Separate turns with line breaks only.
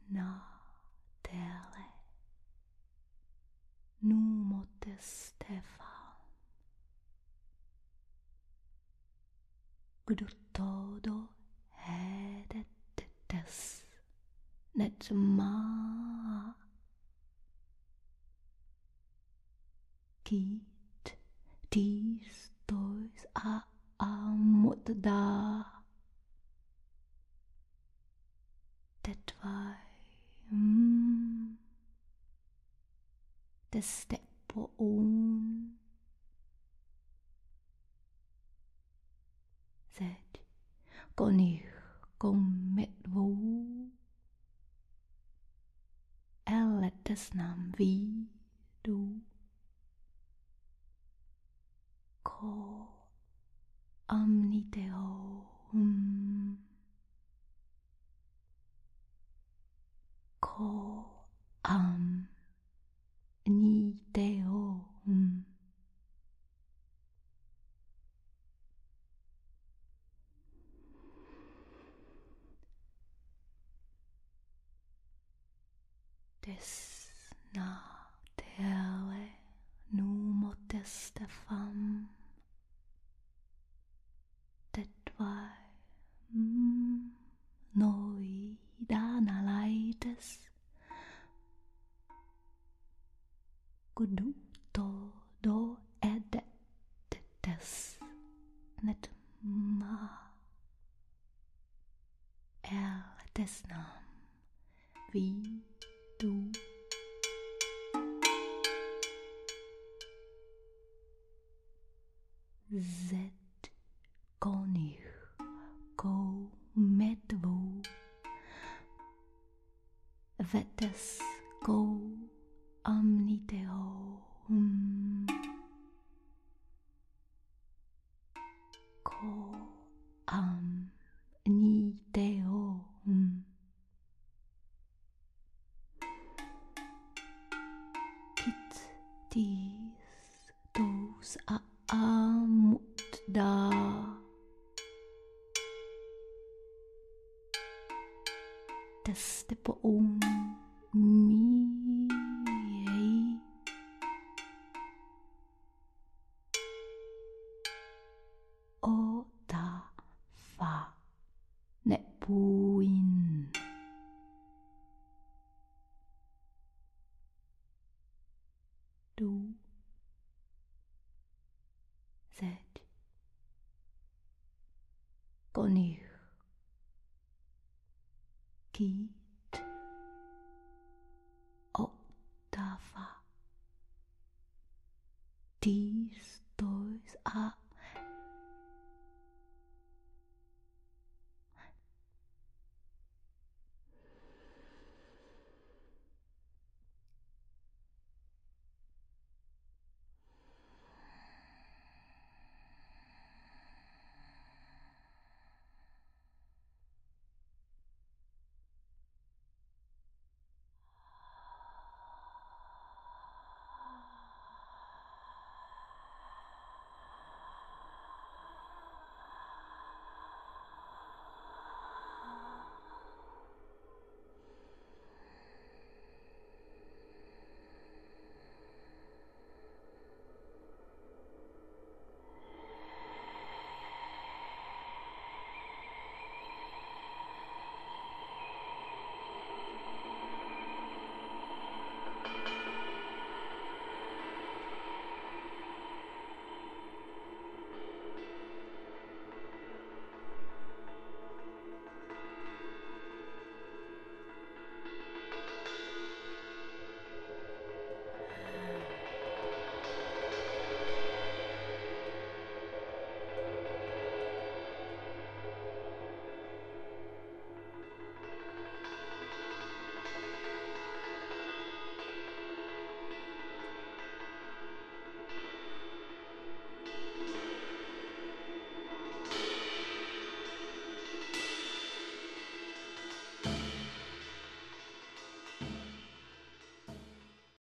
na tele numote Stefan. Kdo todo hedetes net má kít tís tois a mot dá tetvaj teste på un zeď koných komedvou eletes nám výjdu ko amniteum ko amniteum desna tele numote Stefan tetvaj noida nalaites kudu todo edetes net ma desnam vidu zet koných medvou vetes kou amniteum ko amniteum kit tis tos amut da teste på un miei o ta fa ne puin du zeď koných kít ottafa tis